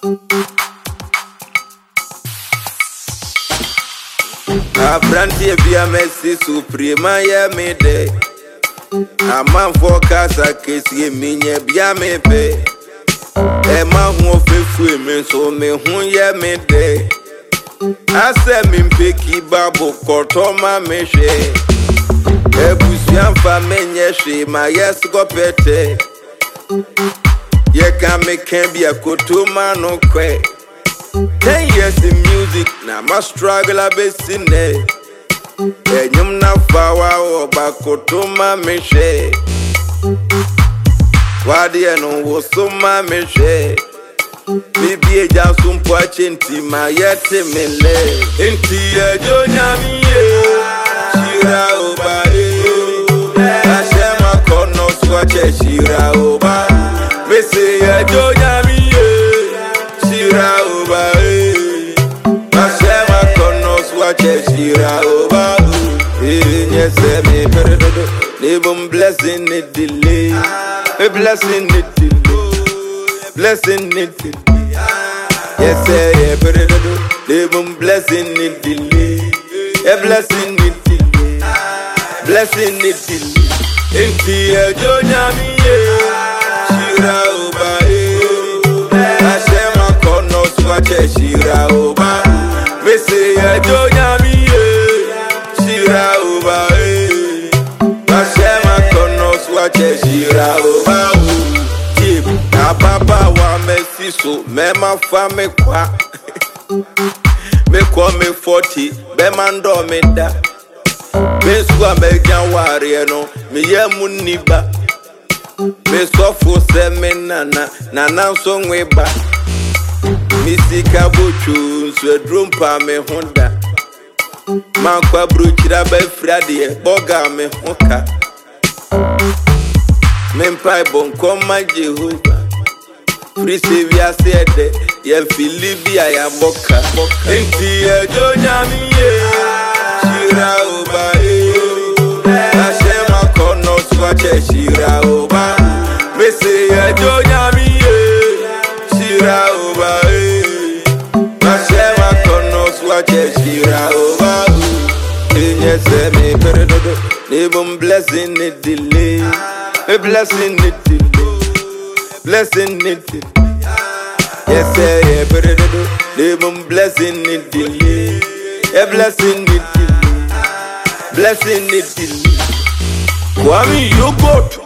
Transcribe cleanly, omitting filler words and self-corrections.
Abrantie bia Messi suprema ye me de. A man for casa kesi minye bia me pe. E ma hu fefu me so me hu ye me de. Ase mi mpeki babu kotoma me she. E busian fa menye she ma yes go pete. Ye can me can be a kotoma no kwe. 10 years in music, now my struggle a bit in it. And you na fawa o bakotoma me she. Wadi eno wo so ma me she. Bibi e ja so mpo achenti ma yete me le. Enti e jo nyami e. Shira oba e. Ashema kono swache shira oba. Me se e jo nyami e. Shira oba e. Ashema kono swache shira oba. Yes, me perdodo. Nebum blessing it delay. A blessing it delay. Blessing it delay. Yes, I perdodo. Nebum blessing it delay. A blessing it delay. Blessing it delay. Enti e jonyami e. Shira oba e. Ashema kono swache shira oba. Me say e jonyami e. Shira oba e. Ashema kono swache shira oba e. Ababa wa Messi so mema fa me kwa. Me kwa me 40 be mando me da. Me swa me gyan ware no me ye muniba. Me sofo se me nana so nweba. Me sika bochu so drumpa me honda. Man kwa bruchira be frade boga me hoka. Me mpai bon koma Jehovah. Free Savior said ye Philibia ya boka. Enti e jonyami e. Shira oba e. Ashema kono swache shira oba. Me say e jonyami e. Shira oba e. Ashema kono swache shira oba. Yes, me perdodo. Nebum blessing it delay. A blessing it delay. Blessing it delay. Yes, I perdodo. Nebum blessing it delay. A blessing it delay. Blessing it delay. Kwame, you go to